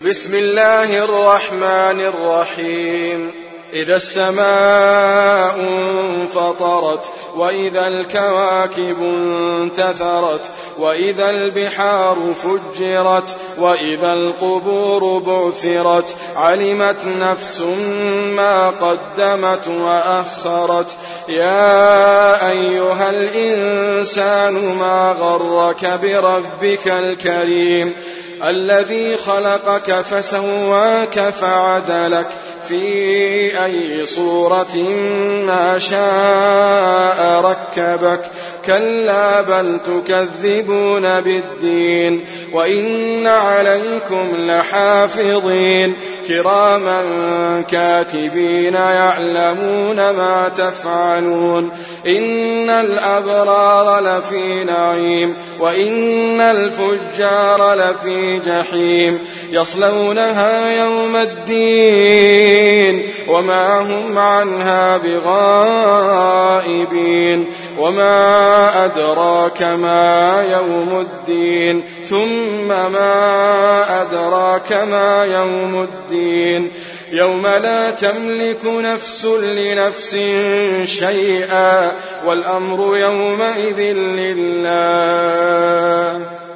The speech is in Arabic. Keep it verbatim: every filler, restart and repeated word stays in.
بسم الله الرحمن الرحيم. إذا السماء انفطرت وإذا الكواكب انتثرت وإذا البحار فجرت وإذا القبور بعثرت علمت نفس ما قدمت وأخرت. يا أيها الإنسان ما غرك بربك الكريم الذي خلقك فسواك فعدلك في أي صورة ما شاء ركبك. كلا بل تكذبون بالدين وإن عليكم لحافظين كراما كاتبين يعلمون ما تفعلون. إن الأبرار لفي نعيم وإن الفجار لفي جحيم يصلونها يوم الدين وما هم عنها بغائبين. وما أدراك ما يوم الدين ثم ما أدراك ما يوم الدين يوم لا تملك نفس لنفس شيئا والأمر يومئذ لله.